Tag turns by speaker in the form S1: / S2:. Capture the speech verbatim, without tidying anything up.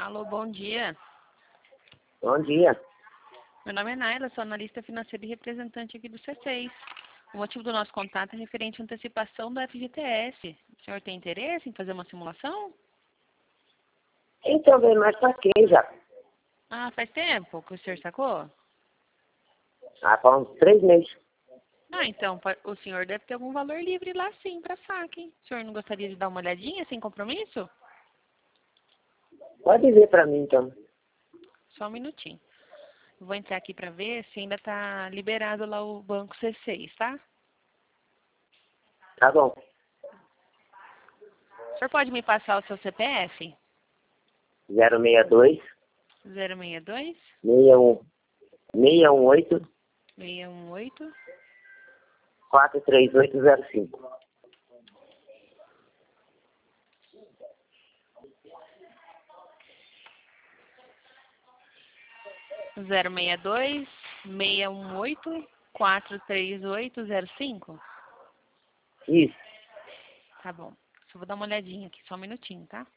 S1: Alô, bom dia.
S2: Bom dia.
S1: Meu nome é Naila, sou analista financeira e representante aqui do C seis. O motivo do nosso contato é referente à antecipação do F G T S. O senhor tem interesse em fazer uma simulação?
S2: Então, bem, mas pra quê já?
S1: Ah, faz tempo que o senhor sacou?
S2: Ah, faz uns três meses.
S1: Ah, então, po- o senhor deve ter algum valor livre lá sim, para saque. O senhor não gostaria de dar uma olhadinha sem compromisso?
S2: Pode dizer pra mim, então.
S1: Só um minutinho. Eu vou entrar aqui para ver se ainda está liberado lá o banco C seis, tá?
S2: Tá bom.
S1: O senhor pode me passar o seu C P F?
S2: zero seis dois,
S1: zero seis dois,
S2: seis um, seis um oito,
S1: seis um oito,
S2: quatro três oito zero cinco.
S1: zero seis dois, seis um oito, quatro três oito zero cinco.
S2: Isso.
S1: Tá bom. Só vou dar uma olhadinha aqui, só um minutinho, tá?